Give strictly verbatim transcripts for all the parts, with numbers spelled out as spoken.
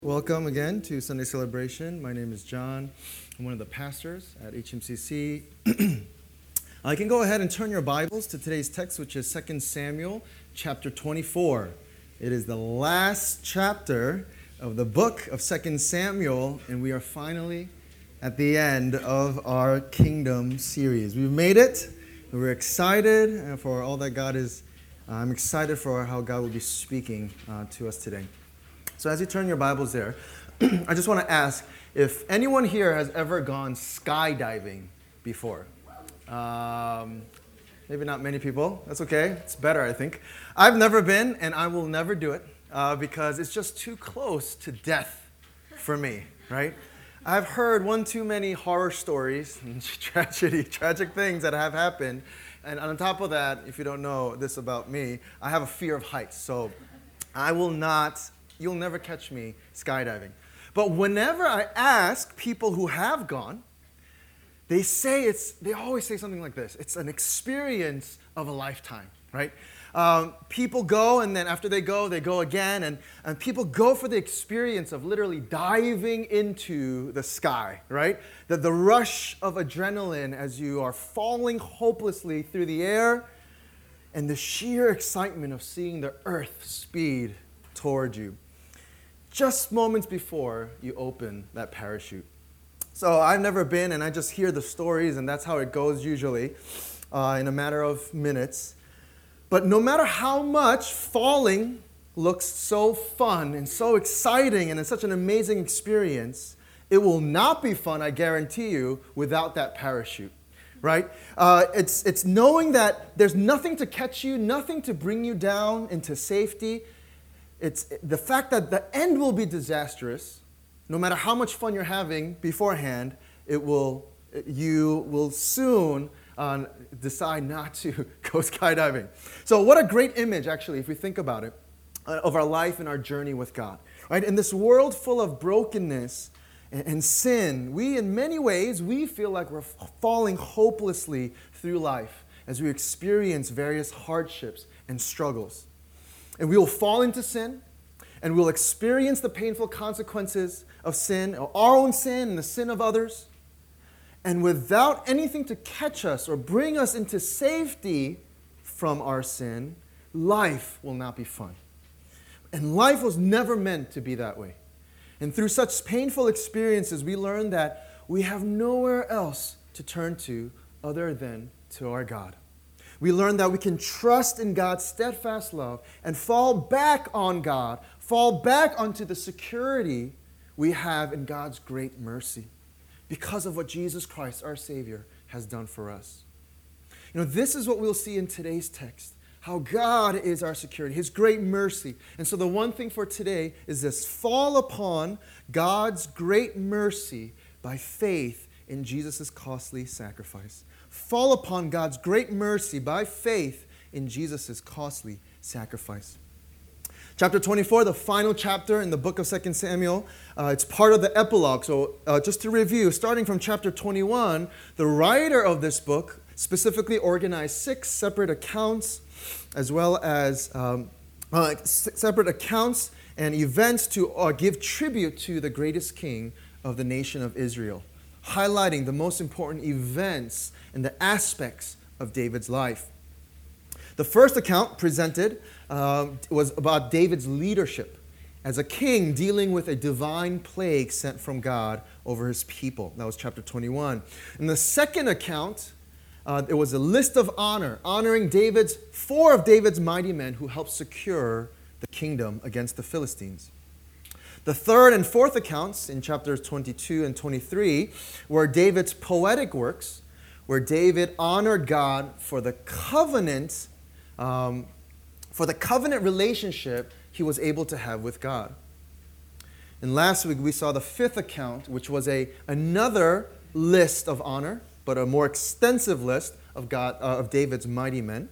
Welcome again to Sunday Celebration. My name is John. I'm one of the pastors at H M C C. I can go ahead and turn your Bibles to today's text, which is Second Samuel chapter twenty-four. It is the last chapter of the book of Second Samuel, and we are finally at the end of our Kingdom series. We've made it. We're excited for all that God is. I'm excited for how God will be speaking uh, to us today. So as you turn your Bibles there, I just want to ask if anyone here has ever gone skydiving before. Um, maybe not many people. That's okay. It's better, I think. I've never been, and I will never do it uh, because it's just too close to death for me, right? I've heard one too many horror stories and tragedy, tragic things that have happened. And on top of that, if you don't know this about me, I have a fear of heights. So I will not... You'll never catch me skydiving. But whenever I ask people who have gone, they say it's, they always say something like this. It's an experience of a lifetime, right? Um, people go, and then after they go, they go again. And, and people go for the experience of literally diving into the sky, right? The, the rush of adrenaline as you are falling hopelessly through the air, and the sheer excitement of seeing the earth speed toward you, just moments before you open that parachute. So I've never been, and I just hear the stories, and that's how it goes usually, uh, in a matter of minutes. But no matter how much falling looks so fun and so exciting and it's such an amazing experience, it will not be fun, I guarantee you, without that parachute. Right? Uh, it's, it's knowing that there's nothing to catch you, nothing to bring you down into safety. It's the fact that the end will be disastrous. No matter how much fun you're having beforehand, it will, you will soon uh, decide not to go skydiving. So what a great image, actually, if we think about it, uh, of our life and our journey with God. Right? In this world full of brokenness and, and sin, we, in many ways, we feel like we're falling hopelessly through life as we experience various hardships and struggles. And we will fall into sin, and we'll experience the painful consequences of sin, our own sin and the sin of others. And without anything to catch us or bring us into safety from our sin, life will not be fun. And life was never meant to be that way. And through such painful experiences, we learn that we have nowhere else to turn to other than to our God. We learn that we can trust in God's steadfast love and fall back on God, fall back onto the security we have in God's great mercy because of what Jesus Christ, our Savior, has done for us. You know, this is what we'll see in today's text, how God is our security, His great mercy. And so the one thing for today is this: fall upon God's great mercy by faith in Jesus' costly sacrifice. Fall upon God's great mercy by faith in Jesus' costly sacrifice. Chapter twenty-four, the final chapter in the book of Second Samuel, uh, it's part of the epilogue. So uh, just to review, starting from chapter twenty-one, the writer of this book specifically organized six separate accounts, as well as um, uh, separate accounts and events to uh, give tribute to the greatest king of the nation of Israel, highlighting the most important events and the aspects of David's life. The first account presented um, was about David's leadership as a king dealing with a divine plague sent from God over his people. That was chapter twenty-one. In the second account, uh, it was a list of honor, honoring David's four of David's mighty men who helped secure the kingdom against the Philistines. The third and fourth accounts in chapters twenty-two and twenty-three were David's poetic works, where David honored God for the covenant, um, for the covenant relationship he was able to have with God. And last week we saw the fifth account, which was a another list of honor, but a more extensive list of God uh, of David's mighty men.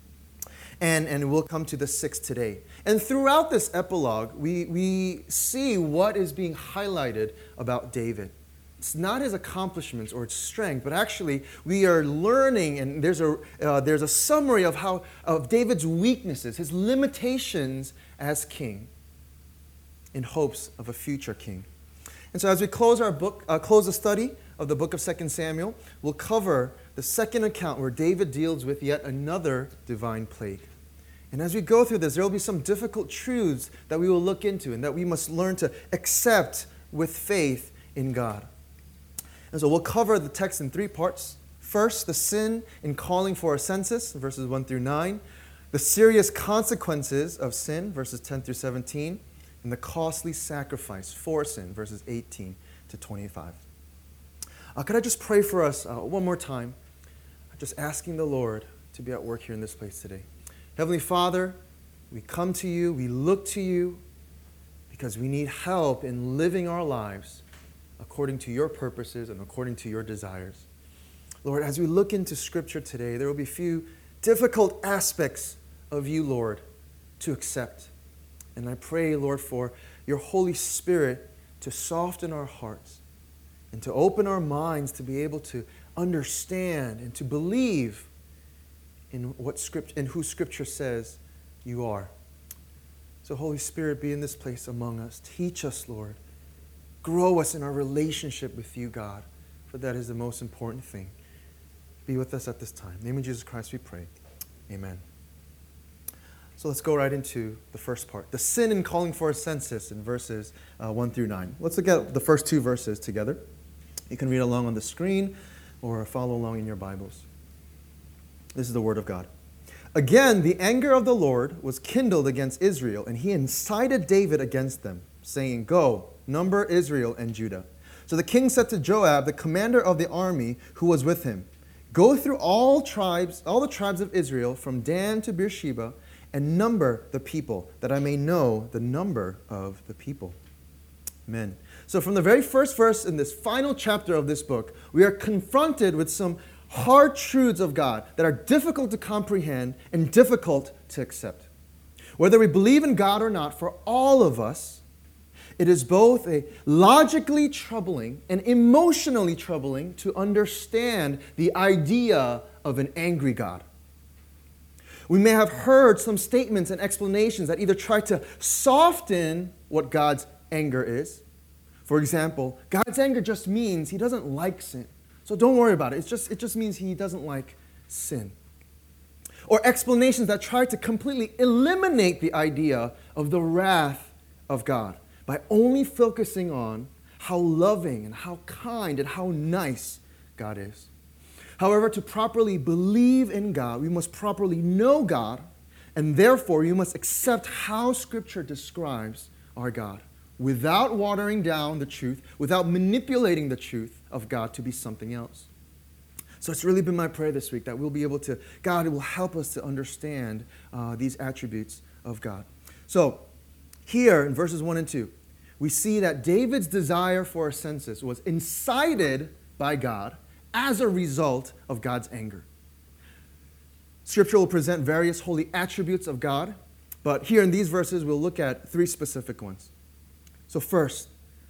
And, and we'll come to the sixth today. And throughout this epilogue, we, we see what is being highlighted about David. It's not his accomplishments or its strength, but actually we are learning, and there's a, uh, there's a summary of, how, of David's weaknesses, his limitations as king. in hopes of a future king. And so as we close our book, uh, close the study of the book of Second Samuel, we'll cover the second account where David deals with yet another divine plague. And as we go through this, there will be some difficult truths that we will look into and that we must learn to accept with faith in God. And so we'll cover the text in three parts. First, the sin in calling for a census, verses one through nine. The serious consequences of sin, verses ten through seventeen. And the costly sacrifice for sin, verses eighteen to twenty-five. Uh, could I just pray for us uh, one more time? Just asking the Lord to be at work here in this place today. Heavenly Father, we come to you, we look to you, because we need help in living our lives according to your purposes and according to your desires. Lord, as we look into Scripture today, there will be few difficult aspects of you, Lord, to accept. And I pray, Lord, for your Holy Spirit to soften our hearts and to open our minds to be able to understand and to believe in what script in who Scripture says you are. So Holy Spirit, be in this place among us. Teach us, Lord. Grow us in our relationship with you, God, for that is the most important thing. Be with us at this time. In the name of Jesus Christ we pray. Amen. So let's go right into the first part. The sin in calling for a census in verses uh, one through nine. Let's look at the first two verses together. You can read along on the screen or follow along in your Bibles. This is the word of God. Again, the anger of the Lord was kindled against Israel, and he incited David against them, saying, Go, number Israel and Judah. So the king said to Joab, the commander of the army who was with him, Go through all tribes, all the tribes of Israel, from Dan to Beersheba, and number the people, that I may know the number of the people. Amen. So from the very first verse in this final chapter of this book, we are confronted with some hard truths of God that are difficult to comprehend and difficult to accept. Whether we believe in God or not, for all of us, it is both a logically troubling and emotionally troubling to understand the idea of an angry God. We may have heard some statements and explanations that either try to soften what God's anger is. For example, God's anger just means he doesn't like sin. So don't worry about it. It's just, it just means he doesn't like sin. Or explanations that try to completely eliminate the idea of the wrath of God by only focusing on how loving and how kind and how nice God is. However, to properly believe in God, we must properly know God, and therefore we must accept how Scripture describes our God, without watering down the truth, without manipulating the truth of God to be something else. So it's really been my prayer this week that we'll be able to, God will help us to understand uh, these attributes of God. So here in verses one and two, we see that David's desire for a census was incited by God as a result of God's anger. Scripture will present various holy attributes of God, but here in these verses we'll look at three specific ones. So first,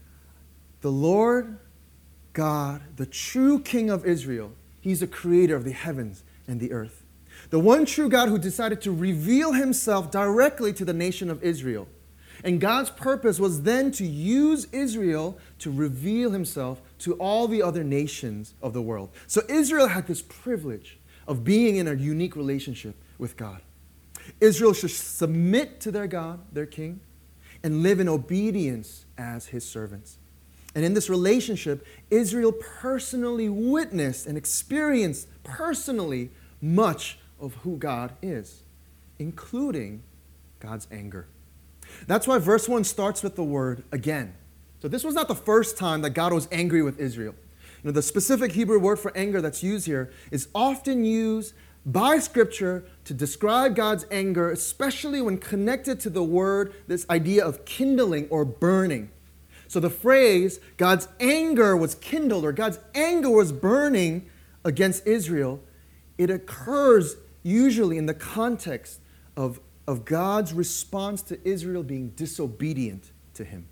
the Lord God, the true King of Israel, he's the creator of the heavens and the earth. The one true God who decided to reveal himself directly to the nation of Israel. And God's purpose was then to use Israel to reveal himself to all the other nations of the world. So Israel had this privilege of being in a unique relationship with God. Israel should submit to their God, their King, and live in obedience as his servants. And in this relationship, Israel personally witnessed and experienced personally much of who God is, including God's anger. That's why verse one starts with the word again. So this was not the first time that God was angry with Israel. You know, the specific Hebrew word for anger that's used here is often used by Scripture to describe God's anger, especially when connected to the word, this idea of kindling or burning. So the phrase, God's anger was kindled, or God's anger was burning against Israel, it occurs usually in the context of, of God's response to Israel being disobedient to him.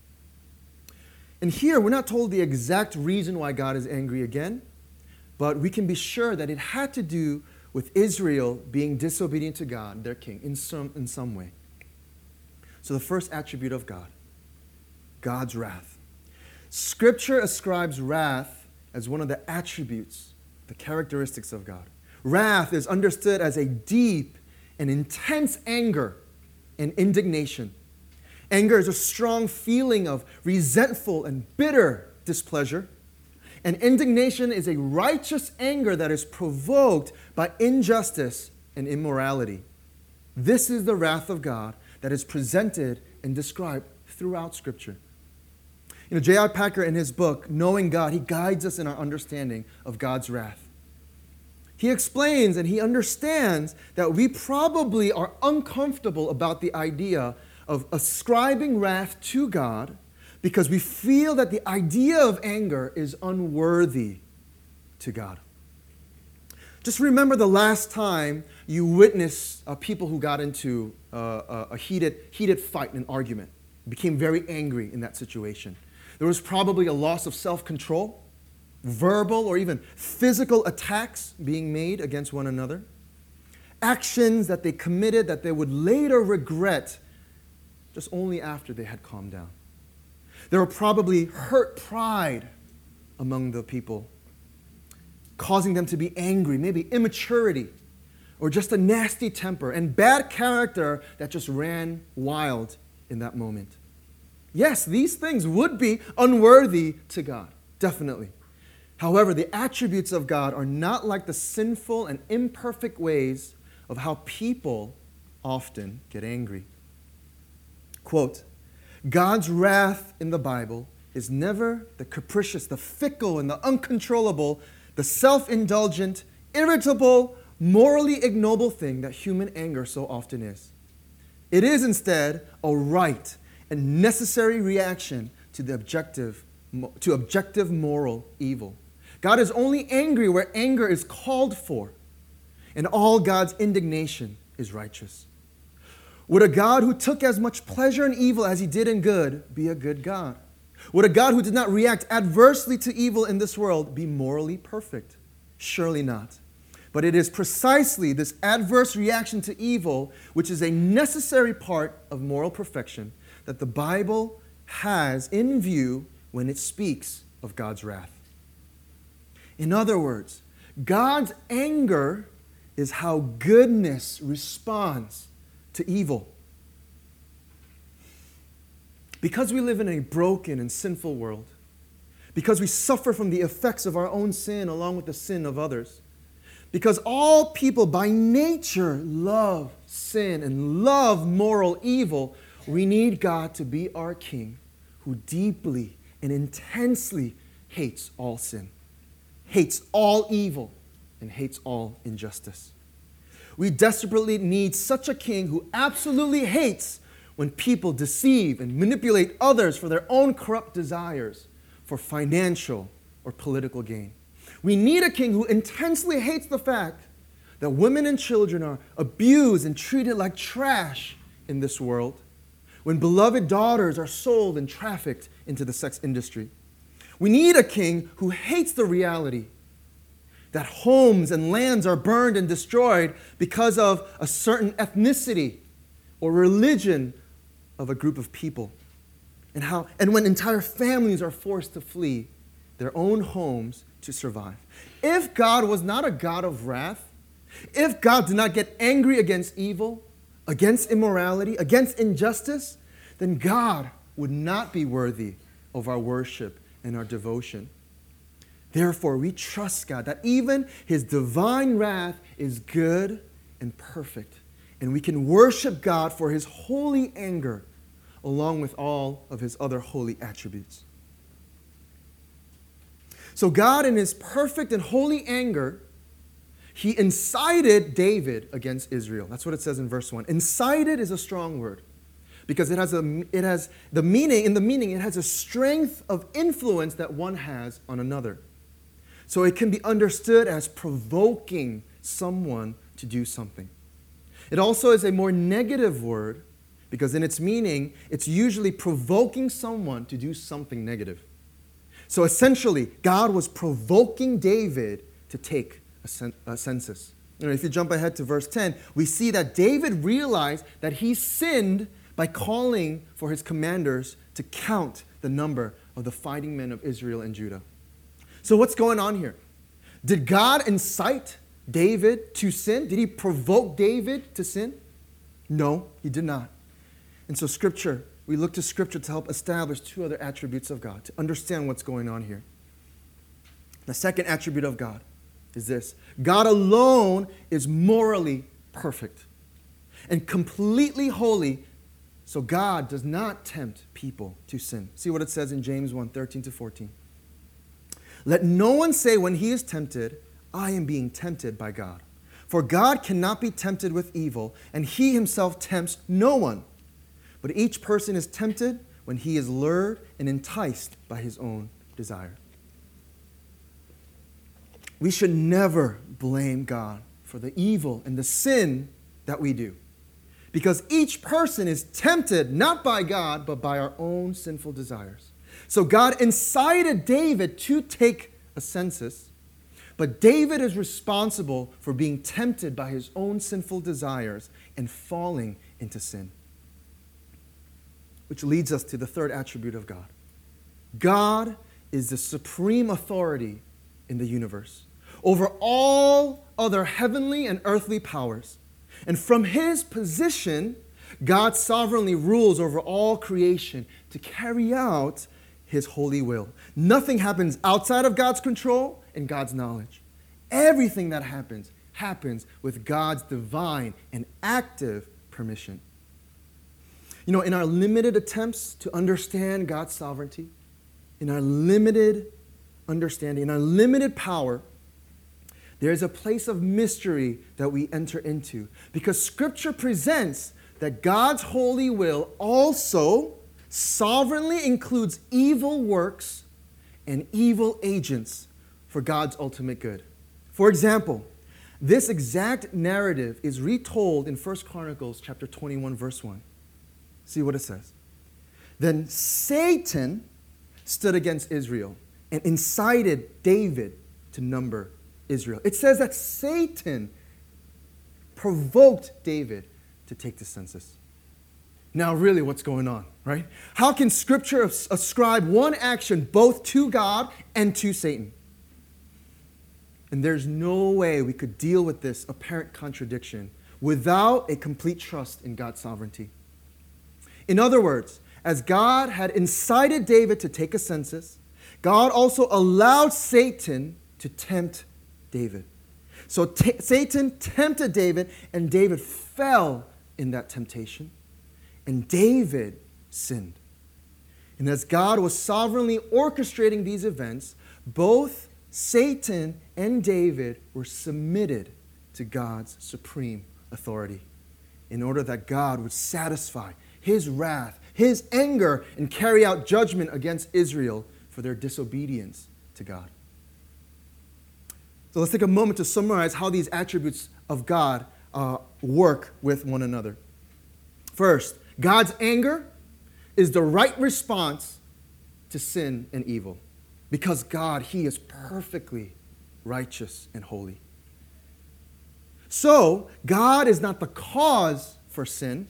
And here, we're not told the exact reason why God is angry again, but we can be sure that it had to do with Israel being disobedient to God, their king, in some, in some way. So the first attribute of God, God's wrath. Scripture ascribes wrath as one of the attributes, the characteristics of God. Wrath is understood as a deep and intense anger and indignation. Anger is a strong feeling of resentful and bitter displeasure. And indignation is a righteous anger that is provoked by injustice and immorality. This is the wrath of God that is presented and described throughout Scripture. You know, J I Packer, in his book, Knowing God, he guides us in our understanding of God's wrath. He explains and he understands that we probably are uncomfortable about the idea of ascribing wrath to God because we feel that the idea of anger is unworthy to God. Just remember the last time you witnessed uh, people who got into uh, a heated, heated fight, an argument, became very angry in that situation. There was probably a loss of self-control, verbal or even physical attacks being made against one another, actions that they committed that they would later regret just only after they had calmed down. There were probably hurt pride among the people, causing them to be angry, maybe immaturity, or just a nasty temper and bad character that just ran wild in that moment. Yes, these things would be unworthy to God, definitely. However, the attributes of God are not like the sinful and imperfect ways of how people often get angry. Quote, God's wrath in the Bible is never the capricious, the fickle, and the uncontrollable, the self-indulgent, irritable, morally ignoble thing that human anger so often is. It is instead a right and necessary reaction to the objective, to objective moral evil. God is only angry where anger is called for, and all God's indignation is righteous. Would a God who took as much pleasure in evil as he did in good be a good God? Would a God who did not react adversely to evil in this world be morally perfect? Surely not. But it is precisely this adverse reaction to evil, which is a necessary part of moral perfection, that the Bible has in view when it speaks of God's wrath. In other words, God's anger is how goodness responds to evil. Because we live in a broken and sinful world, because we suffer from the effects of our own sin along with the sin of others, because all people by nature love sin and love moral evil, we need God to be our King who deeply and intensely hates all sin, hates all evil, and hates all injustice. We desperately need such a king who absolutely hates when people deceive and manipulate others for their own corrupt desires, for financial or political gain. We need a king who intensely hates the fact that women and children are abused and treated like trash in this world, when beloved daughters are sold and trafficked into the sex industry. We need a king who hates the reality that homes and lands are burned and destroyed because of a certain ethnicity or religion of a group of people. And how and when entire families are forced to flee their own homes to survive. If God was not a God of wrath, if God did not get angry against evil, against immorality, against injustice, then God would not be worthy of our worship and our devotion. Therefore, we trust God that even his divine wrath is good and perfect, and we can worship God for his holy anger along with all of his other holy attributes. So God, in his perfect and holy anger, he incited David against Israel. That's what it says in verse one. Incited is a strong word because it has, a, it has the meaning, in the meaning, it has a strength of influence that one has on another. So it can be understood as provoking someone to do something. It also is a more negative word because in its meaning, it's usually provoking someone to do something negative. So essentially, God was provoking David to take a, cen- a census. You know, if you jump ahead to verse ten, we see that David realized that he sinned by calling for his commanders to count the number of the fighting men of Israel and Judah. So what's going on here? Did God incite David to sin? Did he provoke David to sin? No, he did not. And so Scripture, we look to Scripture to help establish two other attributes of God, to understand what's going on here. The second attribute of God is this: God alone is morally perfect and completely holy, so God does not tempt people to sin. See what it says in James one, thirteen to fourteen. Let no one say when he is tempted, I am being tempted by God. For God cannot be tempted with evil, and he himself tempts no one. But each person is tempted when he is lured and enticed by his own desire. We should never blame God for the evil and the sin that we do, because each person is tempted not by God, but by our own sinful desires. So God incited David to take a census, but David is responsible for being tempted by his own sinful desires and falling into sin. Which leads us to the third attribute of God. God is the supreme authority in the universe over all other heavenly and earthly powers. And from his position, God sovereignly rules over all creation to carry out his holy will. Nothing happens outside of God's control and God's knowledge. Everything that happens, happens with God's divine and active permission. You know, in our limited attempts to understand God's sovereignty, in our limited understanding, in our limited power, there is a place of mystery that we enter into, because Scripture presents that God's holy will also sovereignly includes evil works and evil agents for God's ultimate good. For example, this exact narrative is retold in First Chronicles chapter twenty-one, verse one. See what it says. Then Satan stood against Israel and incited David to number Israel. It says that Satan provoked David to take the census. Now, really, what's going on, right? How can Scripture ascribe one action both to God and to Satan? And there's no way we could deal with this apparent contradiction without a complete trust in God's sovereignty. In other words, as God had incited David to take a census, God also allowed Satan to tempt David. So t- Satan tempted David, and David fell in that temptation. And David sinned. And as God was sovereignly orchestrating these events, both Satan and David were submitted to God's supreme authority in order that God would satisfy his wrath, his anger, and carry out judgment against Israel for their disobedience to God. So let's take a moment to summarize how these attributes of God uh, work with one another. First, God's anger is the right response to sin and evil, because God, he is perfectly righteous and holy. So, God is not the cause for sin,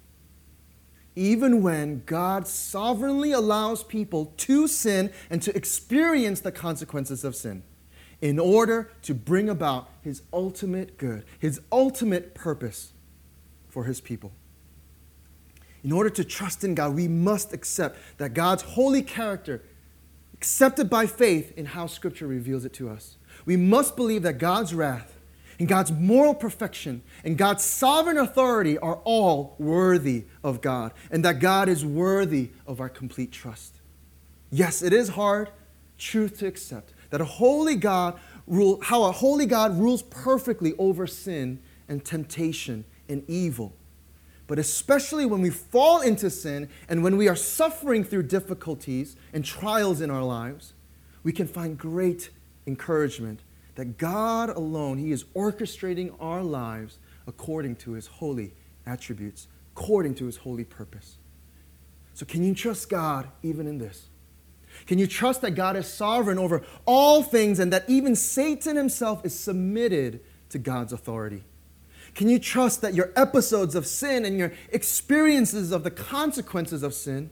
even when God sovereignly allows people to sin and to experience the consequences of sin in order to bring about his ultimate good, his ultimate purpose for his people. In order to trust in God, we must accept that God's holy character, accepted by faith in how Scripture reveals it to us. We must believe that God's wrath and God's moral perfection and God's sovereign authority are all worthy of God, and that God is worthy of our complete trust. Yes, it is hard truth to accept that a holy God rule, how a holy God rules perfectly over sin and temptation and evil. But especially when we fall into sin and when we are suffering through difficulties and trials in our lives, we can find great encouragement that God alone, he is orchestrating our lives according to his holy attributes, according to his holy purpose. So can you trust God even in this? Can you trust that God is sovereign over all things and that even Satan himself is submitted to God's authority? Can you trust that your episodes of sin and your experiences of the consequences of sin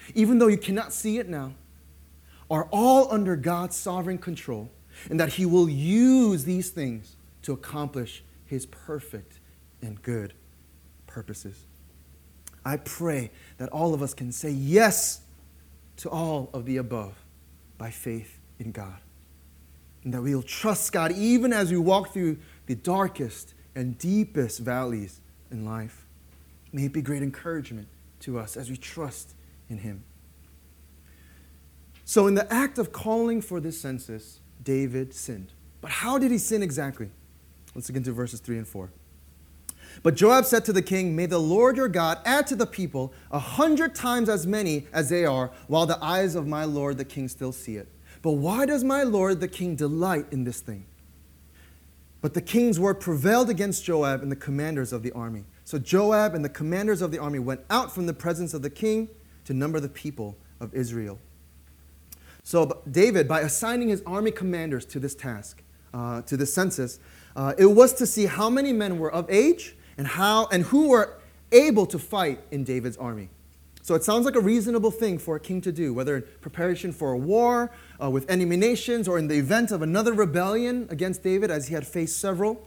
even though you cannot see it now, are all under God's sovereign control, and that he will use these things to accomplish his perfect and good purposes. I pray that all of us can say yes to all of the above by faith in God, and that we will trust God even as we walk through the darkest and deepest valleys in life. May it be great encouragement to us as we trust in him. So in the act of calling for this census, David sinned. But how did he sin exactly? Let's look into verses three and four. But Joab said to the king, "May the Lord your God add to the people a hundred times as many as they are, while the eyes of my lord the king still see it. But why does my lord the king delight in this thing?" But the king's word prevailed against Joab and the commanders of the army. So Joab and the commanders of the army went out from the presence of the king to number the people of Israel. So David, by assigning his army commanders to this task, uh, to this census, uh, it was to see how many men were of age and how and who were able to fight in David's army. So it sounds like a reasonable thing for a king to do, whether in preparation for a war uh, with enemy nations or in the event of another rebellion against David, as he had faced several.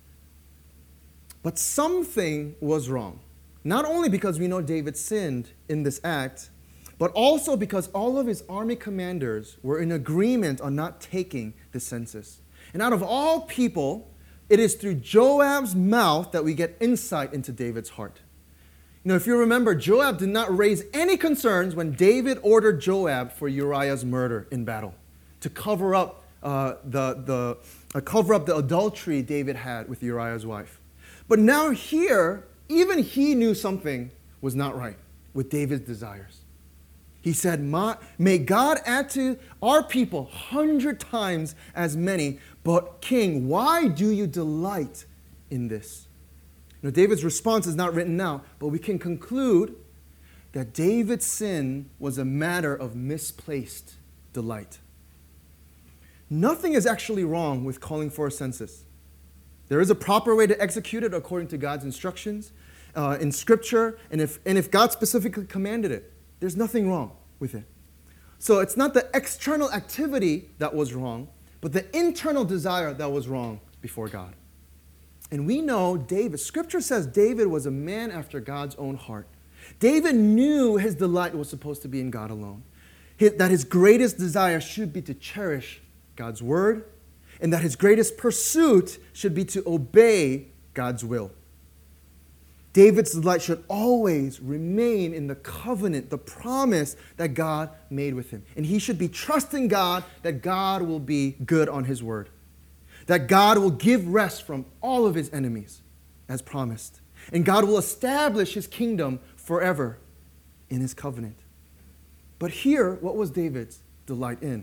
But something was wrong. Not only because we know David sinned in this act, but also because all of his army commanders were in agreement on not taking the census. And out of all people, it is through Joab's mouth that we get insight into David's heart. You know, if you remember, Joab did not raise any concerns when David ordered Joab for Uriah's murder in battle, to cover up uh, the, the, uh, cover up the adultery David had with Uriah's wife. But now here, even he knew something was not right with David's desires. He said, "May God add to our people hundred times as many, but king, why do you delight in this?" Now, David's response is not written now, but we can conclude that David's sin was a matter of misplaced delight. Nothing is actually wrong with calling for a census. There is a proper way to execute it according to God's instructions uh, in Scripture, and if, and if God specifically commanded it, there's nothing wrong with it. So it's not the external activity that was wrong, but the internal desire that was wrong before God. And we know David, Scripture says David was a man after God's own heart. David knew his delight was supposed to be in God alone, that his greatest desire should be to cherish God's word, and that his greatest pursuit should be to obey God's will. David's delight should always remain in the covenant, the promise that God made with him. And he should be trusting God that God will be good on his word, that God will give rest from all of his enemies as promised, and God will establish his kingdom forever in his covenant. But here, what was David's delight in?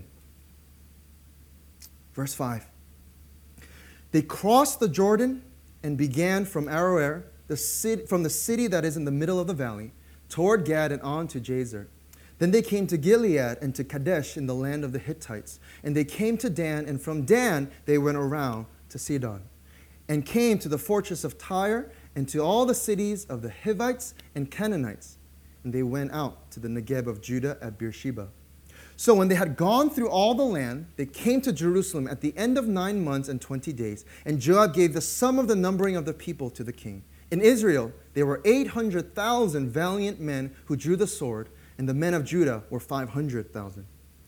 Verse five. They crossed the Jordan and began from Aroer, the city, from the city that is in the middle of the valley, toward Gad and on to Jazer. Then they came to Gilead and to Kadesh in the land of the Hittites. And they came to Dan, and from Dan they went around to Sidon, and came to the fortress of Tyre, and to all the cities of the Hivites and Canaanites. And they went out to the Negeb of Judah at Beersheba. So when they had gone through all the land, they came to Jerusalem at the end of nine months and twenty days. And Joab gave the sum of the numbering of the people to the king. In Israel, there were eight hundred thousand valiant men who drew the sword, and the men of Judah were five hundred thousand.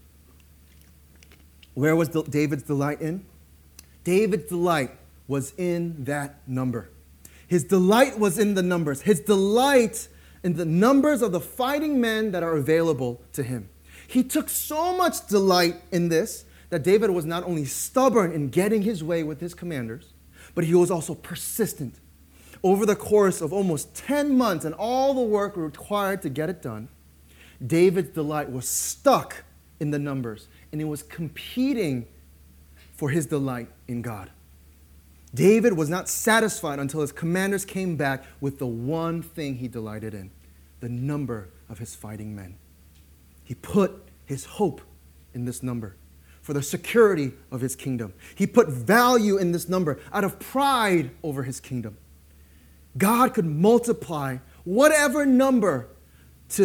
Where was David's delight in? David's delight was in that number. His delight was in the numbers. His delight in the numbers of the fighting men that are available to him. He took so much delight in this that David was not only stubborn in getting his way with his commanders, but he was also persistent. Over the course of almost ten months and all the work required to get it done, David's delight was stuck in the numbers, and it was competing for his delight in God. David was not satisfied until his commanders came back with the one thing he delighted in, the number of his fighting men. He put his hope in this number for the security of his kingdom. He put value in this number out of pride over his kingdom. God could multiply whatever number to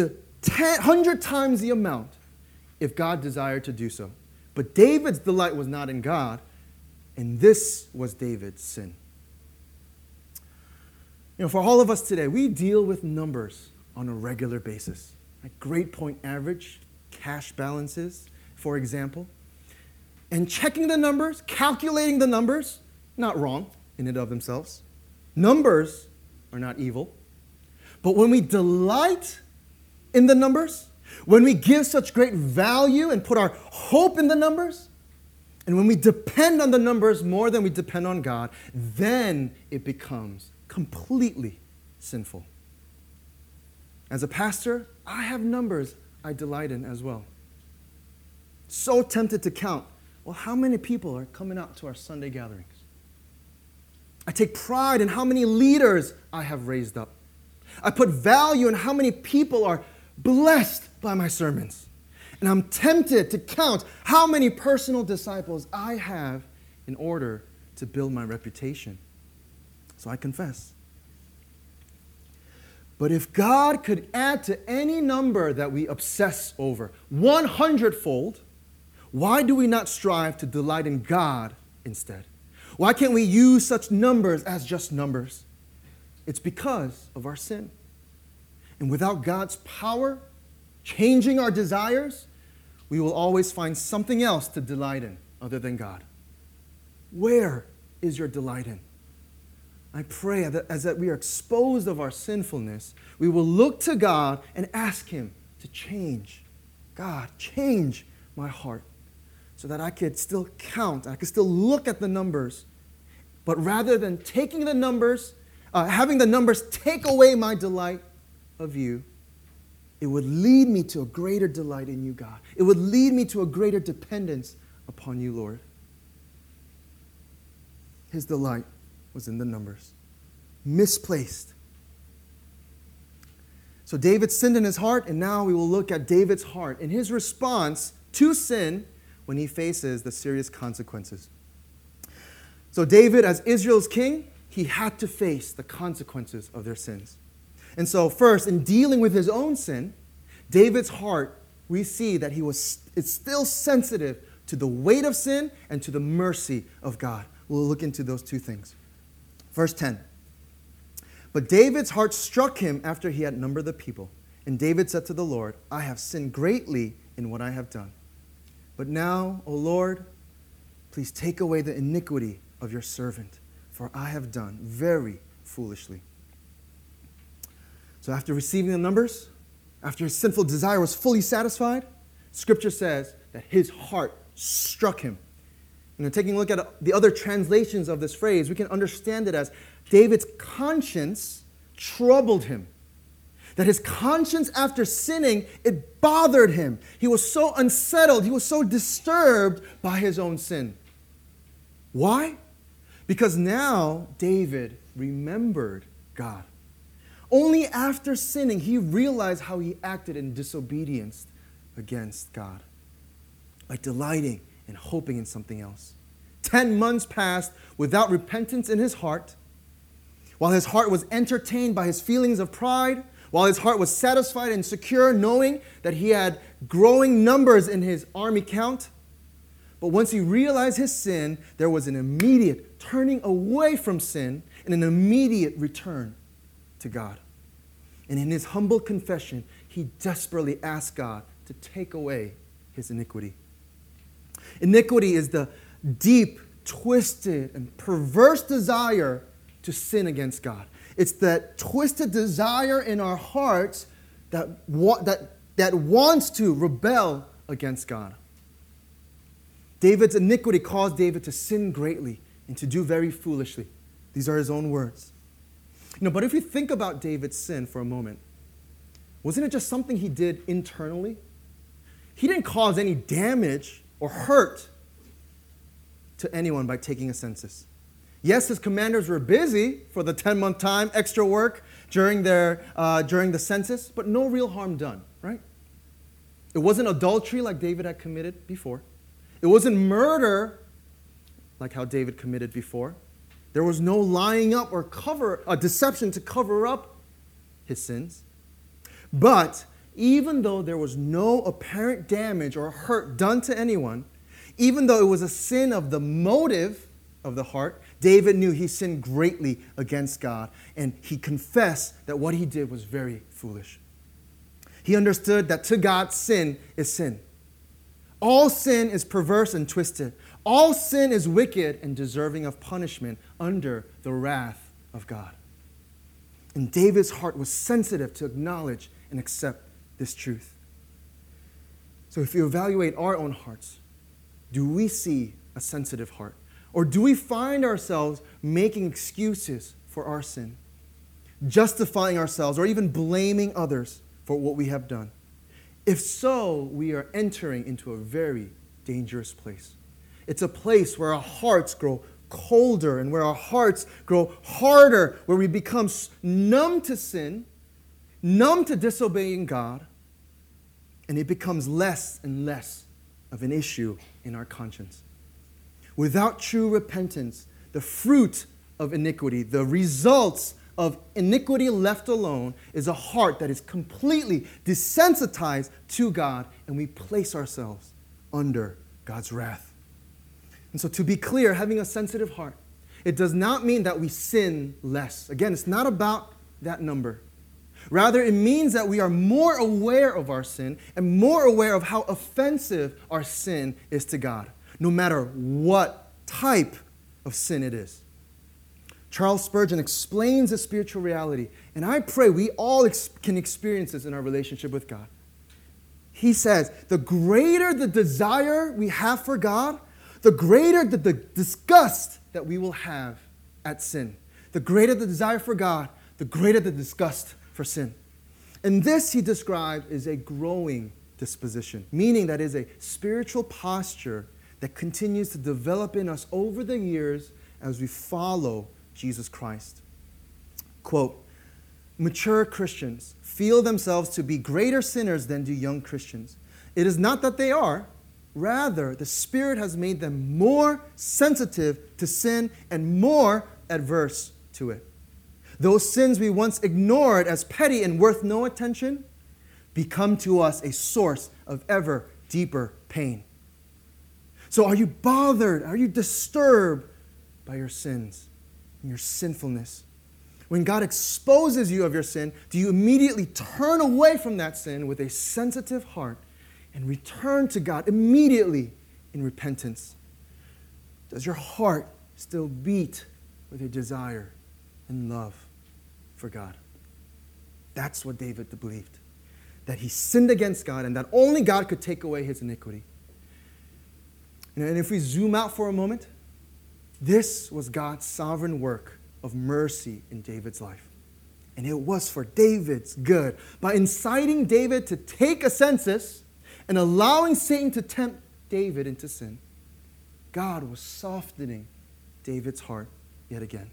ten, one hundred times the amount if God desired to do so. But David's delight was not in God, and this was David's sin. You know, for all of us today, we deal with numbers on a regular basis. Like grade point average, cash balances, for example. And checking the numbers, calculating the numbers, not wrong in and of themselves. Numbers are not evil. But when we delight in the numbers, when we give such great value and put our hope in the numbers, and when we depend on the numbers more than we depend on God, then it becomes completely sinful. As a pastor, I have numbers I delight in as well. So tempted to count, well, how many people are coming out to our Sunday gatherings? I take pride in how many leaders I have raised up. I put value in how many people are blessed by my sermons. And I'm tempted to count how many personal disciples I have in order to build my reputation. So I confess. But if God could add to any number that we obsess over one hundred-fold, why do we not strive to delight in God instead? Why can't we use such numbers as just numbers? It's because of our sin. And without God's power changing our desires, we will always find something else to delight in other than God. Where is your delight in? I pray that as that we are exposed of our sinfulness, we will look to God and ask Him to change. God, change my heart so that I could still count, I could still look at the numbers, but rather than taking the numbers, uh, having the numbers take away my delight of you, it would lead me to a greater delight in you, God. It would lead me to a greater dependence upon you, Lord. His delight was in the numbers. Misplaced. So David sinned in his heart, and now we will look at David's heart and his response to sin when he faces the serious consequences. So David, as Israel's king, he had to face the consequences of their sins. And so first, in dealing with his own sin, David's heart, we see that he was it's still sensitive to the weight of sin and to the mercy of God. We'll look into those two things. Verse ten. But David's heart struck him after he had numbered the people. And David said to the Lord, I have sinned greatly in what I have done. But now, O Lord, please take away the iniquity of your servant, for I have done very foolishly. So after receiving the numbers, after his sinful desire was fully satisfied, Scripture says that his heart struck him. And then taking a look at the other translations of this phrase, we can understand it as David's conscience troubled him. That his conscience after sinning, it bothered him. He was so unsettled, he was so disturbed by his own sin. Why? Because now David remembered God. Only after sinning, he realized how he acted in disobedience against God, by delighting and hoping in something else. Ten months passed without repentance in his heart, while his heart was entertained by his feelings of pride, while his heart was satisfied and secure, knowing that he had growing numbers in his army count. But once he realized his sin, there was an immediate turning away from sin and an immediate return to God. And in his humble confession, he desperately asked God to take away his iniquity. Iniquity is the deep, twisted, and perverse desire to sin against God. It's that twisted desire in our hearts that, wa- that, that wants to rebel against God. David's iniquity caused David to sin greatly and to do very foolishly. These are his own words. You know, but if you think about David's sin for a moment, wasn't it just something he did internally? He didn't cause any damage or hurt to anyone by taking a census. Yes, his commanders were busy for the ten-month time, extra work during, their, uh, during the census, but no real harm done, right? It wasn't adultery like David had committed before. It wasn't murder like how David committed before. There was no lying up or cover, a deception to cover up his sins. But even though there was no apparent damage or hurt done to anyone, even though it was a sin of the motive of the heart, David knew he sinned greatly against God, and he confessed that what he did was very foolish. He understood that to God, sin is sin. All sin is perverse and twisted. All sin is wicked and deserving of punishment under the wrath of God. And David's heart was sensitive to acknowledge and accept this truth. So if you evaluate our own hearts, do we see a sensitive heart? Or do we find ourselves making excuses for our sin, justifying ourselves, or even blaming others for what we have done? If so, we are entering into a very dangerous place. It's a place where our hearts grow colder and where our hearts grow harder, where we become numb to sin, numb to disobeying God, and it becomes less and less of an issue in our conscience. Without true repentance, the fruit of iniquity, the results of iniquity left alone, is a heart that is completely desensitized to God, and we place ourselves under God's wrath. And so to be clear, having a sensitive heart, it does not mean that we sin less. Again, it's not about that number. Rather, it means that we are more aware of our sin and more aware of how offensive our sin is to God, no matter what type of sin it is. Charles Spurgeon explains the spiritual reality, and I pray we all ex- can experience this in our relationship with God. He says, the greater the desire we have for God, the greater the, the disgust that we will have at sin. The greater the desire for God, the greater the disgust for sin. And this, he described, is a growing disposition, meaning that is a spiritual posture that continues to develop in us over the years as we follow Jesus Christ. Quote, mature Christians feel themselves to be greater sinners than do young Christians. It is not that they are. Rather, the Spirit has made them more sensitive to sin and more adverse to it. Those sins we once ignored as petty and worth no attention become to us a source of ever deeper pain. So are you bothered? Are you disturbed by your sins and your sinfulness? When God exposes you of your sin, do you immediately turn away from that sin with a sensitive heart and return to God immediately in repentance? Does your heart still beat with a desire and love for God? That's what David believed, that he sinned against God and that only God could take away his iniquity. And if we zoom out for a moment, this was God's sovereign work of mercy in David's life. And it was for David's good. By inciting David to take a census and allowing Satan to tempt David into sin, God was softening David's heart yet again.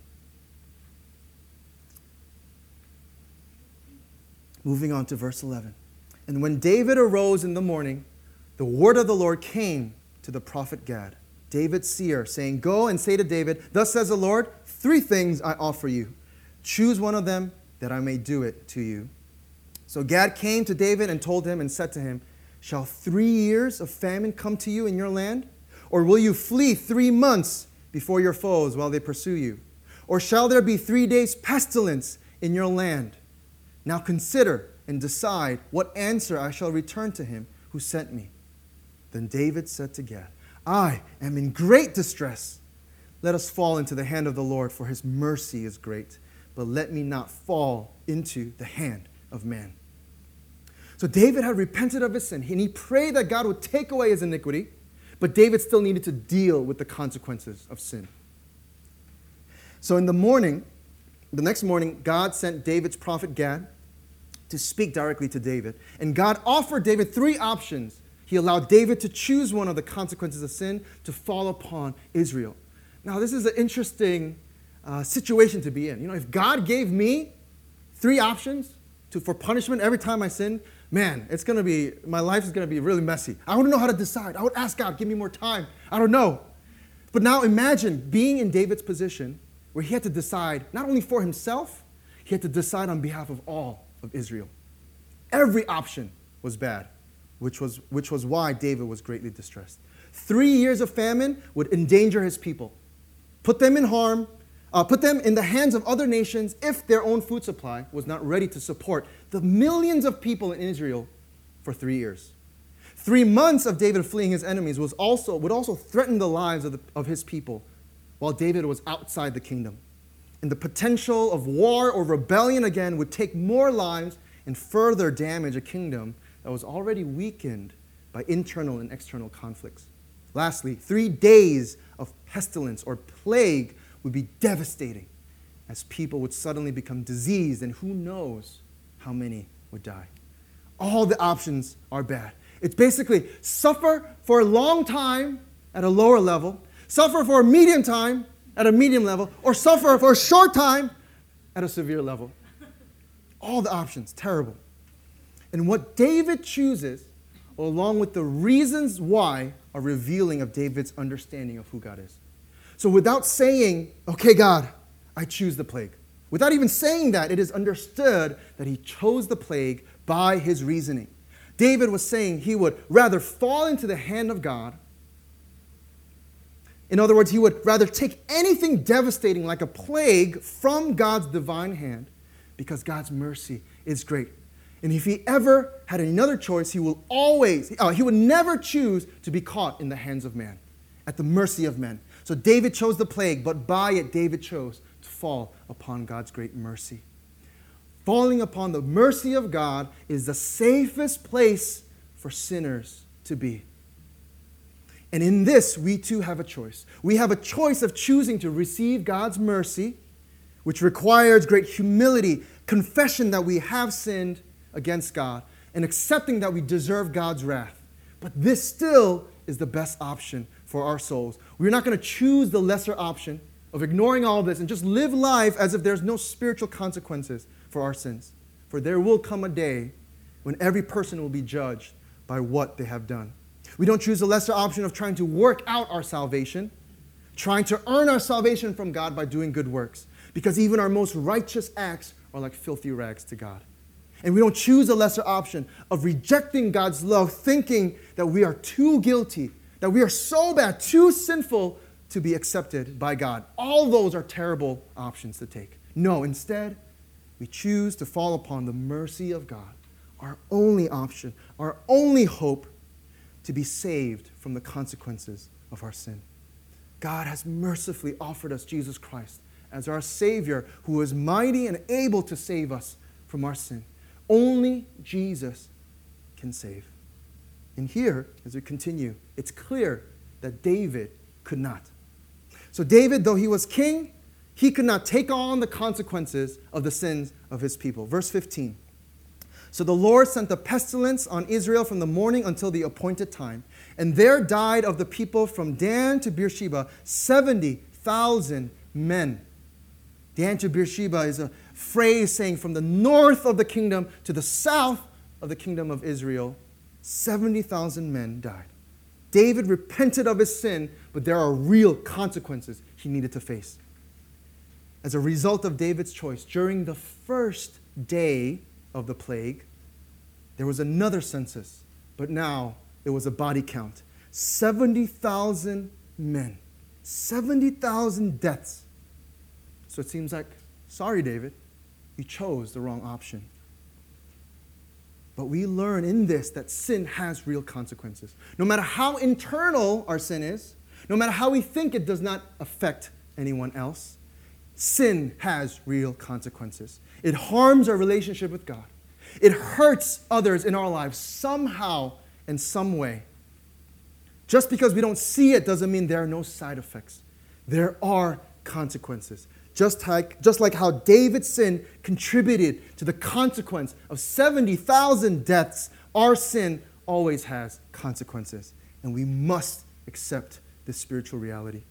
Moving on to verse eleven. And when David arose in the morning, the word of the Lord came to the prophet Gad, David's seer, saying, go and say to David, thus says the Lord, three things I offer you. Choose one of them that I may do it to you. So Gad came to David and told him and said to him, shall three years of famine come to you in your land? Or will you flee three months before your foes while they pursue you? Or shall there be three days pestilence in your land? Now consider and decide what answer I shall return to him who sent me. Then David said to Gad, I am in great distress. Let us fall into the hand of the Lord, for his mercy is great. But let me not fall into the hand of man. So David had repented of his sin, and he prayed that God would take away his iniquity, but David still needed to deal with the consequences of sin. So in the morning, the next morning, God sent David's prophet Gad to speak directly to David. And God offered David three options. He allowed David to choose one of the consequences of sin to fall upon Israel. Now, this is an interesting uh, situation to be in. You know, if God gave me three options to, for punishment every time I sin, man, it's going to be, my life is going to be really messy. I don't know how to decide. I would ask God, give me more time. I don't know. But now imagine being in David's position where he had to decide not only for himself, he had to decide on behalf of all of Israel. Every option was bad, which was, which was why David was greatly distressed. Three years of famine would endanger his people, put them in harm, uh, put them in the hands of other nations if their own food supply was not ready to support the millions of people in Israel for three years. Three months of David fleeing his enemies was also, would also threaten the lives of, the, of his people while David was outside the kingdom. And the potential of war or rebellion again would take more lives and further damage a kingdom that was already weakened by internal and external conflicts. Lastly, three days of pestilence or plague would be devastating as people would suddenly become diseased, and who knows how many would die. All the options are bad. It's basically suffer for a long time at a lower level, suffer for a medium time at a medium level, or suffer for a short time at a severe level. All the options, terrible. And what David chooses, along with the reasons why, are revealing of David's understanding of who God is. So without saying, okay, God, I choose the plague. Without even saying that, it is understood that he chose the plague by his reasoning. David was saying he would rather fall into the hand of God. In other words, he would rather take anything devastating like a plague from God's divine hand because God's mercy is great. And if he ever had another choice, he will always, uh, he would never choose to be caught in the hands of man, at the mercy of men. So David chose the plague, but by it, David chose to fall upon God's great mercy. Falling upon the mercy of God is the safest place for sinners to be. And in this, we too have a choice. We have a choice of choosing to receive God's mercy, which requires great humility, confession that we have sinned against God, and accepting that we deserve God's wrath. But this still is the best option for our souls. We're not going to choose the lesser option of ignoring all this and just live life as if there's no spiritual consequences for our sins. For there will come a day when every person will be judged by what they have done. We don't choose the lesser option of trying to work out our salvation, trying to earn our salvation from God by doing good works, because even our most righteous acts are like filthy rags to God. And we don't choose the lesser option of rejecting God's love, thinking that we are too guilty, that we are so bad, too sinful to be accepted by God. All those are terrible options to take. No, instead, we choose to fall upon the mercy of God, our only option, our only hope to be saved from the consequences of our sin. God has mercifully offered us Jesus Christ as our Savior, who is mighty and able to save us from our sin. Only Jesus can save. And here, as we continue, it's clear that David could not. So David, though he was king, he could not take on the consequences of the sins of his people. Verse fifteen. So the Lord sent a pestilence on Israel from the morning until the appointed time. And there died of the people from Dan to Beersheba seventy thousand men. Dan to Beersheba is a phrase saying from the north of the kingdom to the south of the kingdom of Israel, seventy thousand men died. David repented of his sin, but there are real consequences he needed to face. As a result of David's choice, during the first day of the plague, there was another census, but now it was a body count. seventy thousand men, seventy thousand deaths. So it seems like, sorry, David, you chose the wrong option. But we learn in this that sin has real consequences. No matter how internal our sin is, no matter how we think it does not affect anyone else, sin has real consequences. It harms our relationship with God. It hurts others in our lives somehow, in some way. Just because we don't see it doesn't mean there are no side effects. There are consequences. Just like, just like how David's sin contributed to the consequence of seventy thousand deaths, our sin always has consequences. And we must accept this spiritual reality.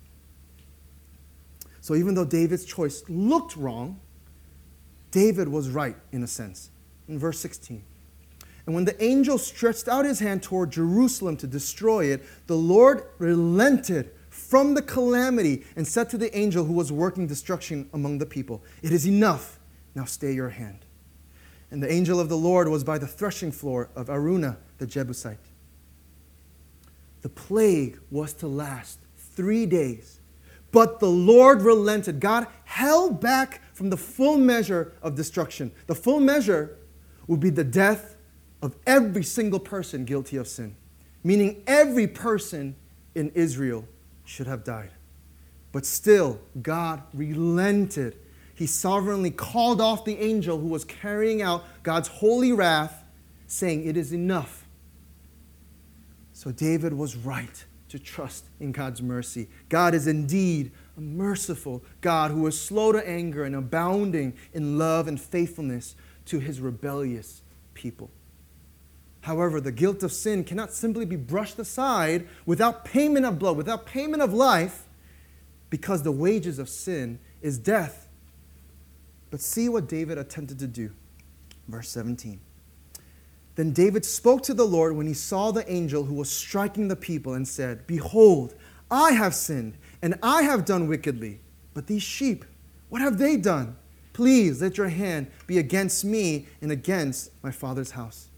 So even though David's choice looked wrong, David was right in a sense. In verse sixteen, and when the angel stretched out his hand toward Jerusalem to destroy it, the Lord relented from the calamity and said to the angel who was working destruction among the people, "It is enough. Now stay your hand." And the angel of the Lord was by the threshing floor of Araunah the Jebusite. The plague was to last three days. But the Lord relented. God held back from the full measure of destruction. The full measure would be the death of every single person guilty of sin, meaning every person in Israel should have died. But still, God relented. He sovereignly called off the angel who was carrying out God's holy wrath, saying, "It is enough." So David was right to trust in God's mercy. God is indeed a merciful God who is slow to anger and abounding in love and faithfulness to his rebellious people. However, the guilt of sin cannot simply be brushed aside without payment of blood, without payment of life, because the wages of sin is death. But see what David attempted to do. Verse seventeen. Then David spoke to the Lord when he saw the angel who was striking the people and said, "Behold, I have sinned, and I have done wickedly. But these sheep, what have they done? Please let your hand be against me and against my father's house."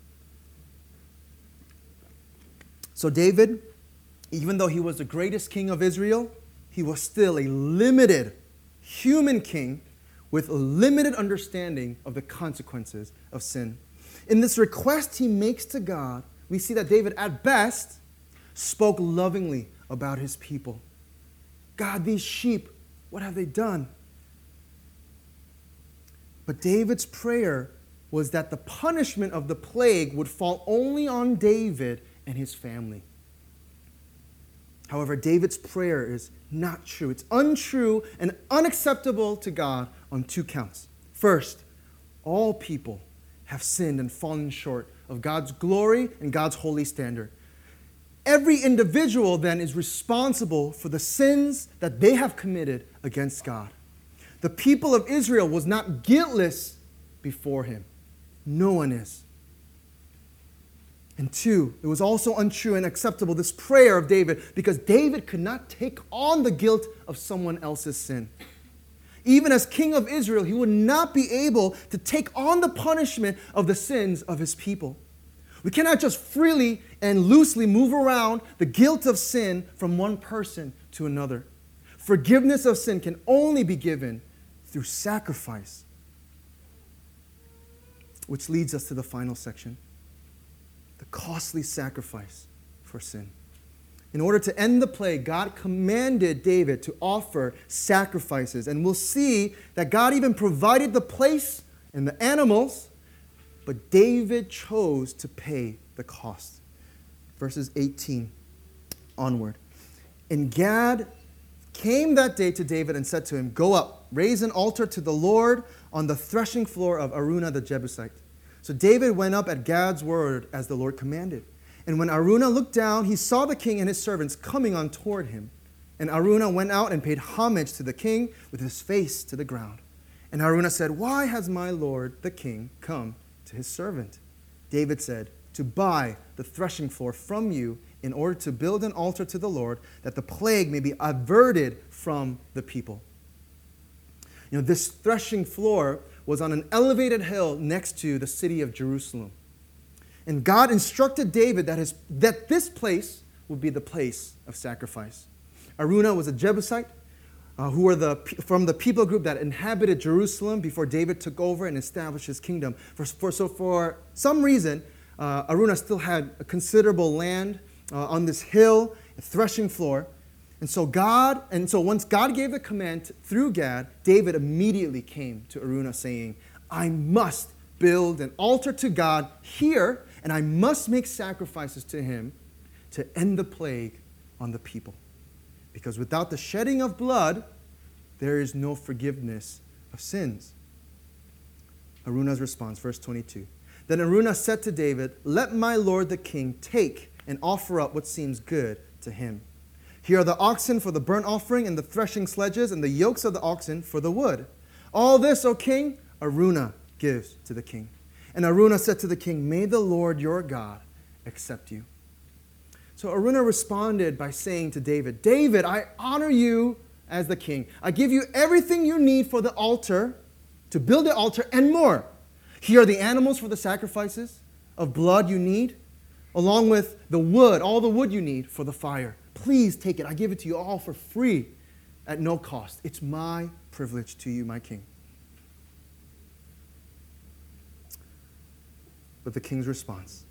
So David, even though he was the greatest king of Israel, he was still a limited human king with a limited understanding of the consequences of sin. In this request he makes to God, we see that David, at best, spoke lovingly about his people. "God, these sheep, what have they done?" But David's prayer was that the punishment of the plague would fall only on David and his family. However, David's prayer is not true. It's untrue and unacceptable to God on two counts. First, all people have sinned and fallen short of God's glory and God's holy standard. Every individual then is responsible for the sins that they have committed against God. The people of Israel was not guiltless before him. No one is. And two, it was also untrue and acceptable, this prayer of David, because David could not take on the guilt of someone else's sin. Even as king of Israel, he would not be able to take on the punishment of the sins of his people. We cannot just freely and loosely move around the guilt of sin from one person to another. Forgiveness of sin can only be given through sacrifice. Which leads us to the final section. The costly sacrifice for sin. In order to end the plague, God commanded David to offer sacrifices. And we'll see that God even provided the place and the animals, but David chose to pay the cost. Verses eighteen onward. And Gad came that day to David and said to him, "Go up, raise an altar to the Lord on the threshing floor of Araunah the Jebusite." So David went up at Gad's word as the Lord commanded. And when Araunah looked down, he saw the king and his servants coming on toward him. And Araunah went out and paid homage to the king with his face to the ground. And Araunah said, "Why has my lord the king come to his servant?" David said, "To buy the threshing floor from you in order to build an altar to the Lord, that the plague may be averted from the people." You know, this threshing floor was on an elevated hill next to the city of Jerusalem. And God instructed David that, his, that this place would be the place of sacrifice. Araunah was a Jebusite uh, who were the, from the people group that inhabited Jerusalem before David took over and established his kingdom. For, for, so for some reason, uh, Araunah still had a considerable land uh, on this hill, a threshing floor. And so God, and so once God gave the command through Gad, David immediately came to Araunah saying, "I must build an altar to God here, and I must make sacrifices to him to end the plague on the people. Because without the shedding of blood, there is no forgiveness of sins." Araunah's response, verse twenty-two. Then Araunah said to David, "Let my lord the king take and offer up what seems good to him. Here are the oxen for the burnt offering and the threshing sledges and the yokes of the oxen for the wood. All this, O king, Araunah gives to the king." And Araunah said to the king, "May the Lord your God accept you." So Araunah responded by saying to David, "David, I honor you as the king. I give you everything you need for the altar, to build the altar, and more. Here are the animals for the sacrifices of blood you need, along with the wood, all the wood you need for the fire. Please take it. I give it to you all for free at no cost. It's my privilege to you, my king. But the king's response.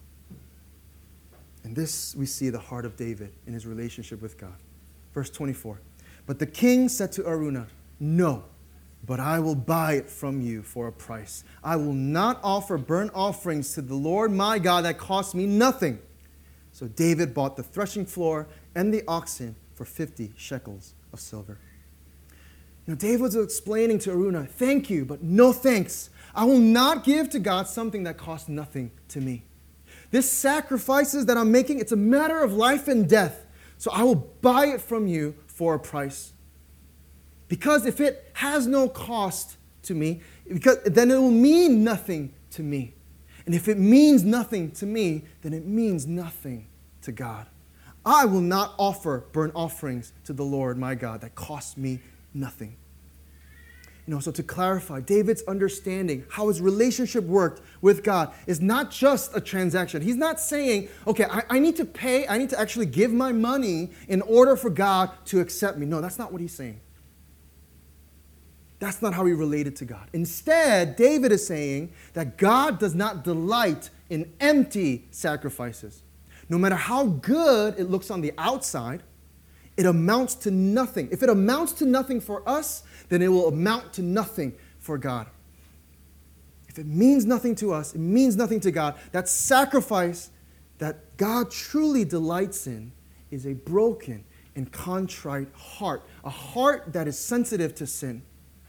And this, we see the heart of David in his relationship with God. Verse twenty-four. But the king said to Araunah, no, but I will buy it from you for a price. I will not offer burnt offerings to the Lord my God that cost me nothing. So David bought the threshing floor and the oxen for fifty shekels of silver. You know, David was explaining to Araunah, thank you, but no thanks. I will not give to God something that costs nothing to me. This sacrifices that I'm making, it's a matter of life and death. So I will buy it from you for a price. Because if it has no cost to me, because then it will mean nothing to me. And if it means nothing to me, then it means nothing to God. I will not offer burnt offerings to the Lord my God that cost me nothing. You know, so to clarify, David's understanding how his relationship worked with God is not just a transaction. He's not saying, okay, I, I need to pay, I need to actually give my money in order for God to accept me. No, that's not what he's saying. That's not how he related to God. Instead, David is saying that God does not delight in empty sacrifices. No matter how good it looks on the outside, it amounts to nothing. If it amounts to nothing for us, then it will amount to nothing for God. If it means nothing to us, it means nothing to God. That sacrifice that God truly delights in is a broken and contrite heart, a heart that is sensitive to sin.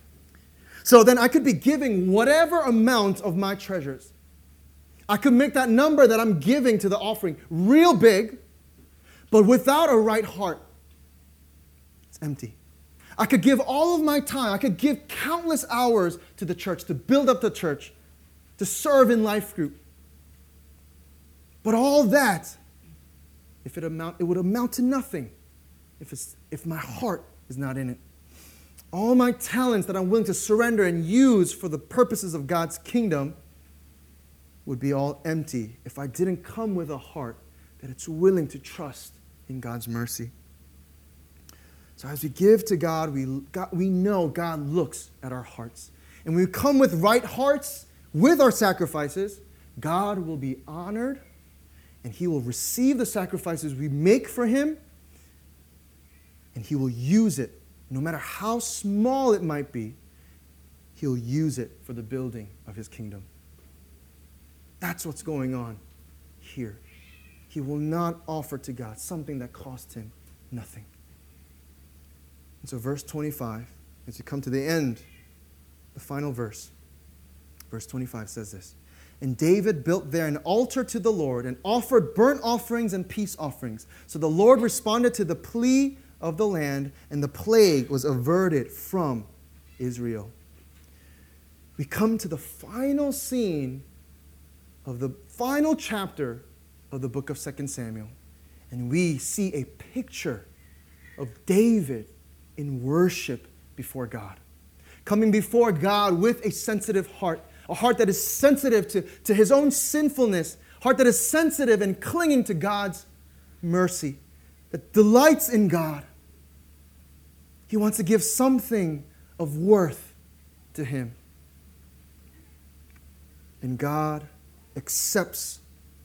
So then I could be giving whatever amount of my treasures. I could make that number that I'm giving to the offering real big, but without a right heart, it's empty. I could give all of my time. I could give countless hours to the church, to build up the church, to serve in life group. But all that, if it amount, it would amount to nothing if, it's, if my heart is not in it. All my talents that I'm willing to surrender and use for the purposes of God's kingdom would be all empty if I didn't come with a heart that it's willing to trust in God's mercy. So as we give to God, we, God, we know God looks at our hearts. And when we come with right hearts with our sacrifices, God will be honored and He will receive the sacrifices we make for Him, and He will use it. No matter how small it might be, He'll use it for the building of His kingdom. That's what's going on here. He will not offer to God something that cost Him nothing. And so verse twenty-five, as you come to the end, the final verse, verse twenty-five says this, and David built there an altar to the Lord and offered burnt offerings and peace offerings. So the Lord responded to the plea of the land, and the plague was averted from Israel. We come to the final scene of the final chapter of the book of Second Samuel, and we see a picture of David in worship before God. Coming before God with a sensitive heart, a heart that is sensitive to, to his own sinfulness, a heart that is sensitive and clinging to God's mercy, that delights in God. He wants to give something of worth to Him. And God accepts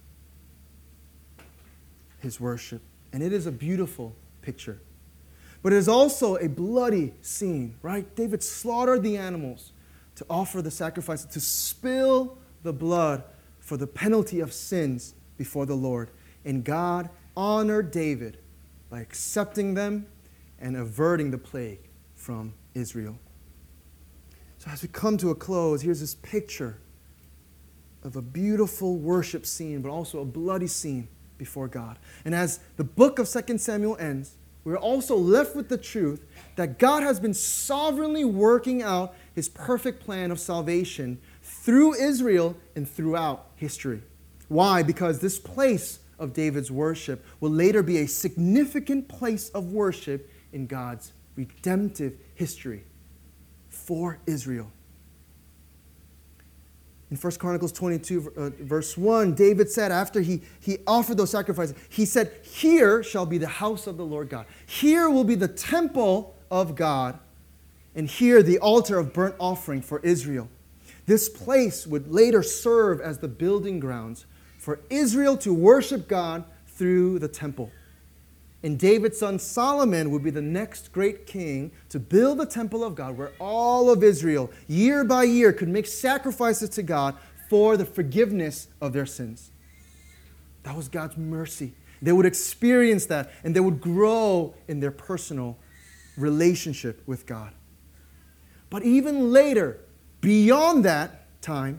his worship. And it is a beautiful picture. But it is also a bloody scene, right? David slaughtered the animals to offer the sacrifice, to spill the blood for the penalty of sins before the Lord. And God honored David by accepting them and averting the plague from Israel. So as we come to a close, here's this picture of a beautiful worship scene, but also a bloody scene before God. And as the book of Second Samuel ends, we're also left with the truth that God has been sovereignly working out His perfect plan of salvation through Israel and throughout history. Why? Because this place of David's worship will later be a significant place of worship in God's redemptive history for Israel. In First Chronicles twenty-two, uh, verse one, David said after he, he offered those sacrifices, he said, "Here shall be the house of the Lord God. Here will be the temple of God, and here the altar of burnt offering for Israel." This place would later serve as the building grounds for Israel to worship God through the temple. And David's son Solomon would be the next great king to build the temple of God, where all of Israel, year by year, could make sacrifices to God for the forgiveness of their sins. That was God's mercy. They would experience that, and they would grow in their personal relationship with God. But even later, beyond that time,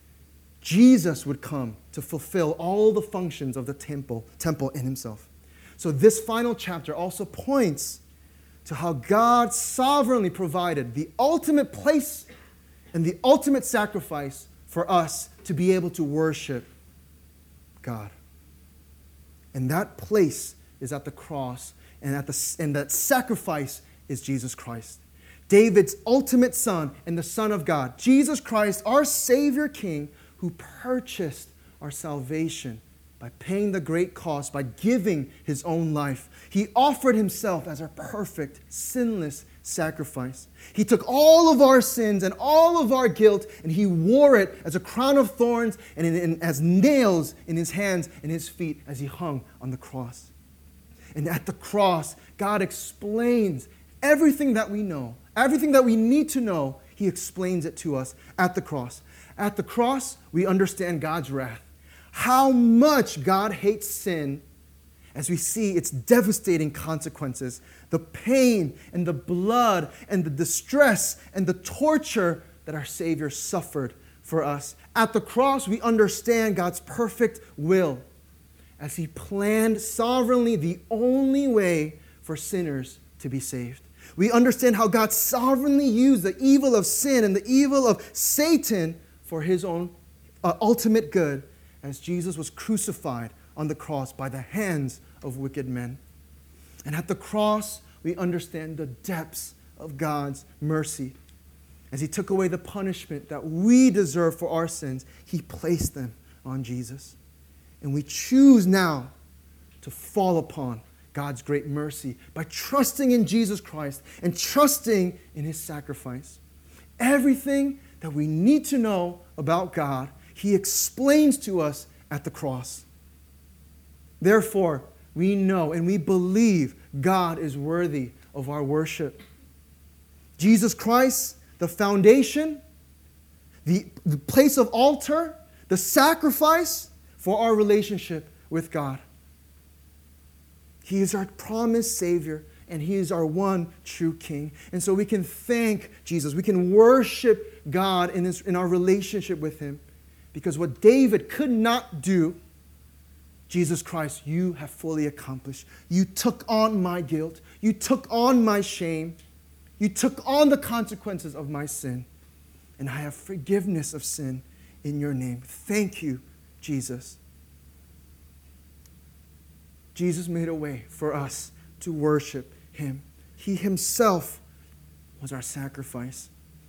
Jesus would come to fulfill all the functions of the temple, temple in himself. So this final chapter also points to how God sovereignly provided the ultimate place and the ultimate sacrifice for us to be able to worship God. And that place is at the cross, and, at the, and that sacrifice is Jesus Christ. David's ultimate son and the Son of God, Jesus Christ, our Savior King, who purchased our salvation by paying the great cost, by giving his own life. He offered himself as our perfect, sinless sacrifice. He took all of our sins and all of our guilt, and he wore it as a crown of thorns and in, in, as nails in his hands and his feet as he hung on the cross. And at the cross, God explains everything that we know, everything that we need to know. He explains it to us at the cross. At the cross, we understand God's wrath. How much God hates sin as we see its devastating consequences, the pain and the blood and the distress and the torture that our Savior suffered for us. At the cross, we understand God's perfect will as he planned sovereignly the only way for sinners to be saved. We understand how God sovereignly used the evil of sin and the evil of Satan for his own uh, ultimate good, as Jesus was crucified on the cross by the hands of wicked men. And at the cross, we understand the depths of God's mercy. As he took away the punishment that we deserve for our sins, he placed them on Jesus. And we choose now to fall upon God's great mercy by trusting in Jesus Christ and trusting in his sacrifice. Everything that we need to know about God, he explains to us at the cross. Therefore, we know and we believe God is worthy of our worship. Jesus Christ, the foundation, the, the place of altar, the sacrifice for our relationship with God. He is our promised Savior, and he is our one true King. And so we can thank Jesus. We can worship God in, this, in our relationship with him. Because what David could not do, Jesus Christ, you have fully accomplished. You took on my guilt. You took on my shame. You took on the consequences of my sin. And I have forgiveness of sin in your name. Thank you, Jesus. Jesus made a way for us to worship him. He himself was our sacrifice.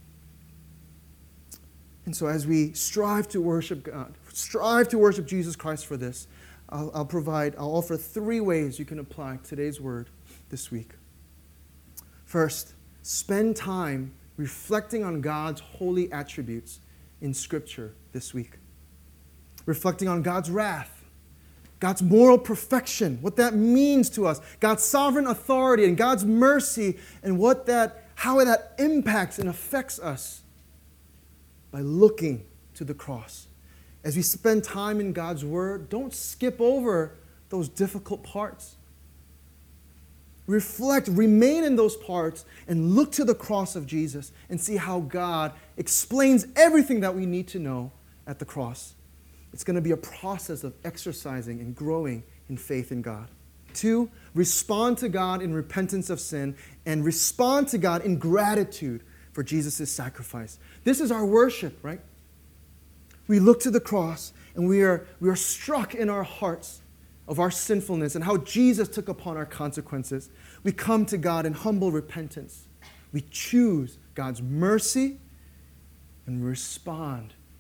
And so as we strive to worship God, strive to worship Jesus Christ for this, I'll, I'll provide, I'll offer three ways you can apply today's word this week. First, spend time reflecting on God's holy attributes in Scripture this week. Reflecting on God's wrath, God's moral perfection, what that means to us, God's sovereign authority and God's mercy, and what that, how that impacts and affects us by looking to the cross. As we spend time in God's Word, don't skip over those difficult parts. Reflect, remain in those parts, and look to the cross of Jesus and see how God explains everything that we need to know at the cross. It's going to be a process of exercising and growing in faith in God. Two, respond to God in repentance of sin and respond to God in gratitude for Jesus' sacrifice. This is our worship, right? We look to the cross and we are, we are struck in our hearts of our sinfulness and how Jesus took upon our consequences. We come to God in humble repentance. We choose God's mercy and respond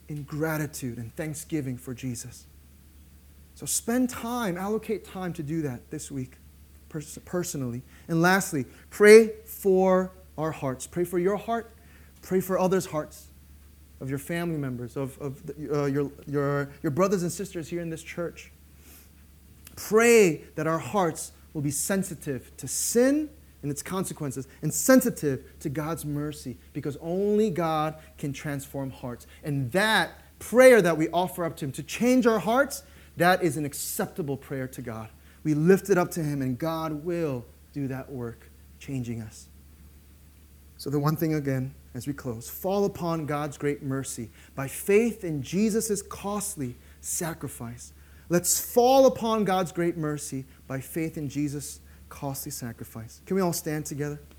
in gratitude and thanksgiving for Jesus. So spend time, allocate time to do that this week pers- personally. And lastly, pray for our hearts. Pray for your heart. Pray for others' hearts, of your family members, of, of the, uh, your, your, your brothers and sisters here in this church. Pray that our hearts will be sensitive to sin and its consequences, and sensitive to God's mercy, because only God can transform hearts. And that prayer that we offer up to Him to change our hearts, that is an acceptable prayer to God. We lift it up to Him, and God will do that work, changing us. So the one thing again, as we close, fall upon God's great mercy by faith in Jesus' costly sacrifice. Let's fall upon God's great mercy by faith in Jesus' costly sacrifice. Can we all stand together?